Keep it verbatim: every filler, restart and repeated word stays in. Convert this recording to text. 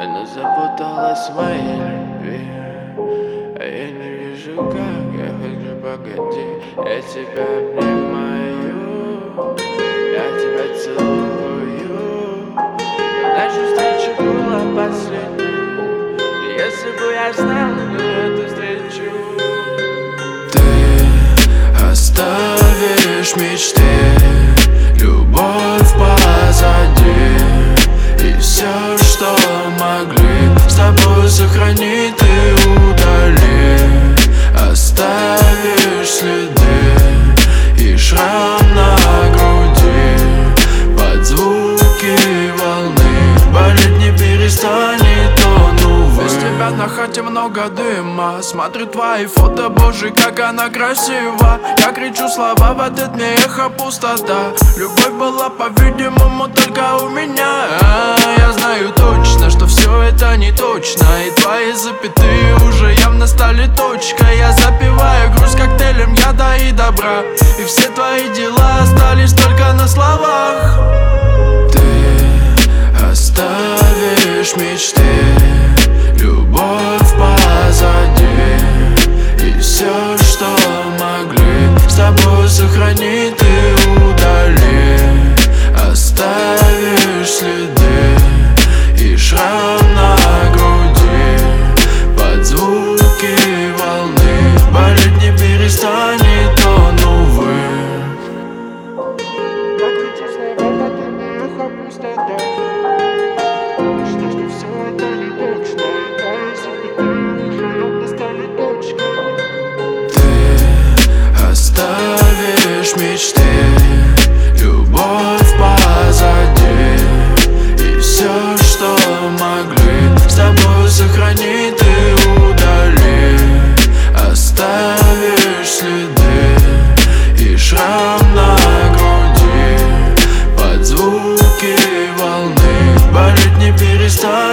Она запуталась в моей любви, а я не вижу как. Я хочу, погоди, я тебя обнимаю, я тебя целую. Но наша встреча была последней, и если бы я знал эту встречу. Ты оставишь мечты, любовь позади, и все, что могли с тобой сохранить, ты удали. Оставишь следы и шрам на груди под звуки волны. Болеть не перестанет он, увы. Без тебя на хате много дыма. Смотрю твои фото, боже, как она красива. Я кричу слова, в ответ мне эхо пустота. Любовь была, по-видимому, только у меня. Я знаю точно, что все это не точно, и твои запятые уже явно стали точкой. Я запиваю грусть коктейлем яда и добра, и все твои дела остались только на словах. Ты оставишь мечты, любовь позади, и все, что могли с тобой сохранить, ты удали. Оставишь следы и шрам на груди под звуки волны. Болеть не перестанет он, увы. Я кричу слова, под ними эхо пустота. Что, что все это не точно, и твои запятые уже явно стали точкой. Ты оставишь мечты, любовь позади, и все, что могли с тобой сохранить, ты удали. Оставишь следы и шрам на груди под звуки волны. Болеть не перестанет.